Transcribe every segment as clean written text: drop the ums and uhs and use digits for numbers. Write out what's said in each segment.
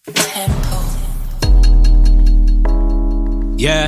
Tempo. Yeah.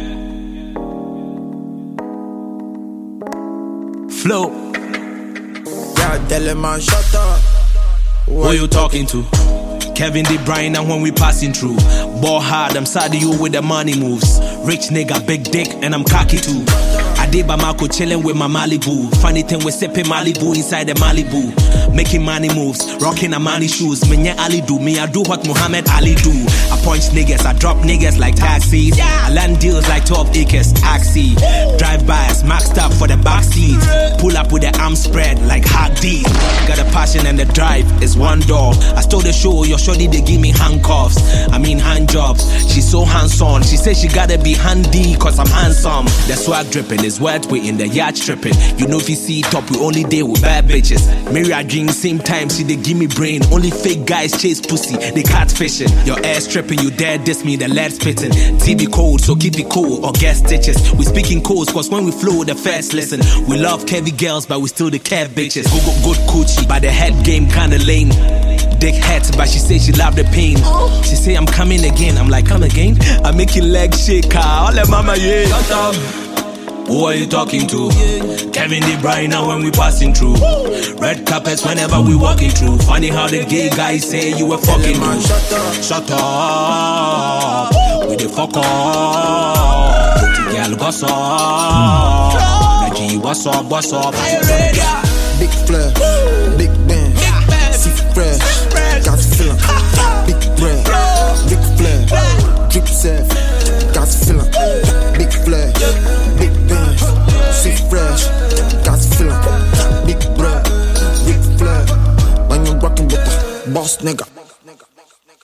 Flow. God, tell him man, shut up. Who you talking to? Kevin De Bruyne, and when we passing through. Ball hard, I'm sad you with the money moves. Rich nigga, big dick, and I'm cocky too. I did Bamako chillin' with my Malibu. Funny thing, we sipping Malibu inside the Malibu. Making money moves, rocking a money shoes. Me Ali do, me I do what Muhammad Ali do. I punch niggas, I drop niggas like taxis. I land deals like 12 acres, taxi. Drive-bys, maxed up for the back seats. Pull up with the arm spread like hard D. Got a passion and the drive is one door. I stole the show, your shorty they give me handcuffs. I mean hand jobs. She's so hands-on. She says she gotta be handy cause I'm handsome. The swag dripping is wet, we in the yard stripping. You know if you see top, we only deal with bad bitches. Mary I drink same time, she they give me brain. Only fake guys chase pussy, they catfishing. Your ass stripping, you dare diss me, the lead spitting. TV cold, so keep it cool or get stitches. We speaking codes cause when we flow, the first listen. We love Kevy girls, but we still the Kev bitches. Good coochie, but the head game kinda lame. Dick heads, but she say she love the pain. She say I'm coming again, I'm like come again. I make your leg shake, all the mama yeah. Shut up. Who are you talking to? Kevin De Bruyne when we passing through. Red carpets whenever we walking through. Funny how the gay guys say you were fucking man. Shut up. We the fuck up. Pretty girl, what's up? G, what's up? Big flair, big band, see fresh, got feeling. Big bread, big flair, drip safe, got feeling. Big flair, big band, see fresh, got feeling. Big bread, big flair, when you rockin' with the boss nigga.